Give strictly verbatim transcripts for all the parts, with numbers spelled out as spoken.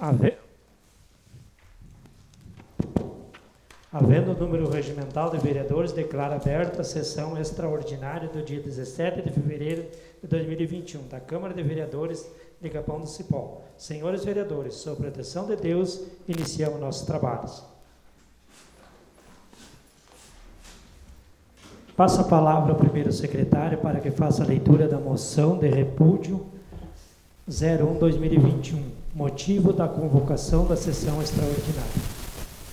Ave... Havendo o número regimental de vereadores, declara aberta a sessão extraordinária do dia dezessete de fevereiro de dois mil e vinte e um da Câmara de Vereadores de Capão do Cipó. Senhores vereadores, sob proteção de Deus, iniciamos nossos trabalhos. Passo a palavra ao primeiro secretário para que faça a leitura da moção de repúdio zero um barra dois mil e vinte e um, motivo da convocação da sessão extraordinária.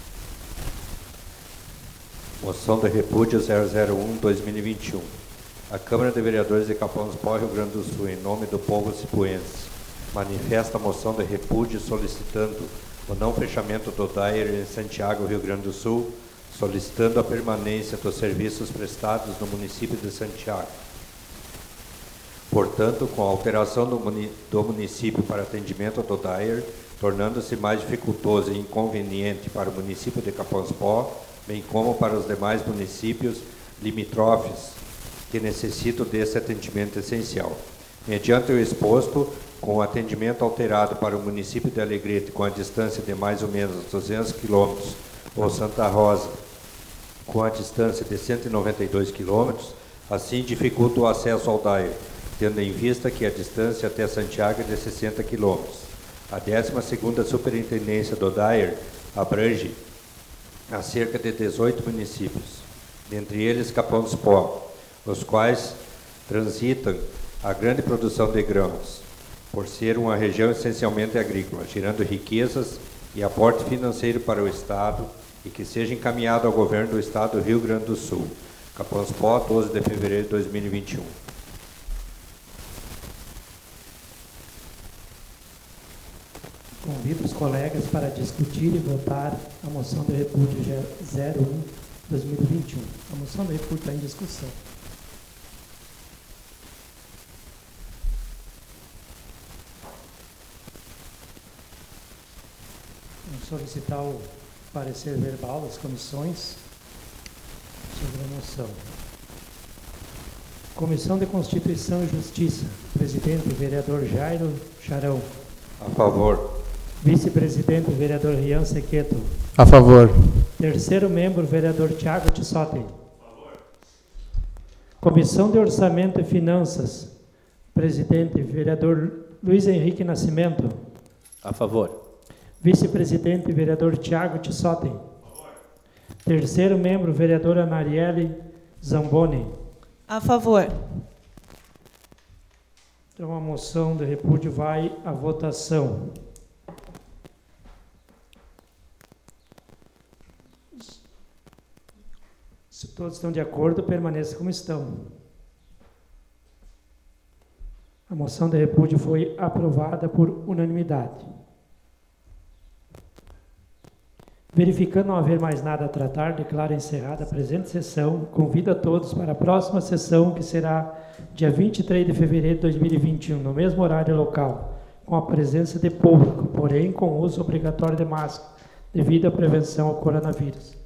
Moção de repúdio zero zero um barra dois mil e vinte e um. A Câmara de Vereadores de Capão do Cipó, Rio Grande do Sul, em nome do povo cipoense, manifesta a moção de repúdio solicitando o não fechamento do D A I R em Santiago, Rio Grande do Sul, solicitando a permanência dos serviços prestados no município de Santiago. Portanto, com a alteração do, muni do município para atendimento do D A I R, tornando-se mais dificultoso e inconveniente para o município de Capão do Cipó, bem como para os demais municípios limítrofes que necessitam desse atendimento essencial. Mediante o exposto, com o atendimento alterado para o município de Alegrete, com a distância de mais ou menos duzentos quilômetros, ou Santa Rosa, com a distância de cento e noventa e dois quilômetros, assim dificulta o acesso ao D A I R, tendo em vista que a distância até Santiago é de sessenta quilômetros. A décima segunda Superintendência do D A I R abrange a cerca de dezoito municípios, dentre eles Capão do Cipó, os quais transitam a grande produção de grãos, por ser uma região essencialmente agrícola, gerando riquezas e aporte financeiro para o Estado e que seja encaminhado ao governo do Estado do Rio Grande do Sul. Capão do Cipó, doze de fevereiro de dois mil e vinte e um. Convido os colegas para discutir e votar a moção de repúdio zero um barra dois mil e vinte e um. A moção de repúdio está em discussão. Vamos solicitar o parecer verbal das comissões sobre a moção. Comissão de Constituição e Justiça. Presidente, vereador Jairo Charão. A favor. Vice-presidente, vereador Rian Sequeto. A favor. Terceiro membro, vereador Tiago Tissotti. A favor. Comissão de Orçamento e Finanças. Presidente, vereador Luiz Henrique Nascimento. A favor. Vice-presidente, vereador Tiago Tissotti. A favor. Terceiro membro, vereadora Marielle Zamboni. A favor. Então, a moção de repúdio vai à votação. Se todos estão de acordo, permaneça como estão. A moção de repúdio foi aprovada por unanimidade. Verificando não haver mais nada a tratar, declaro encerrada a presente sessão. Convido a todos para a próxima sessão, que será dia vinte e três de fevereiro de dois mil e vinte e um, no mesmo horário local, com a presença de público, porém com uso obrigatório de máscara, devido à prevenção ao coronavírus.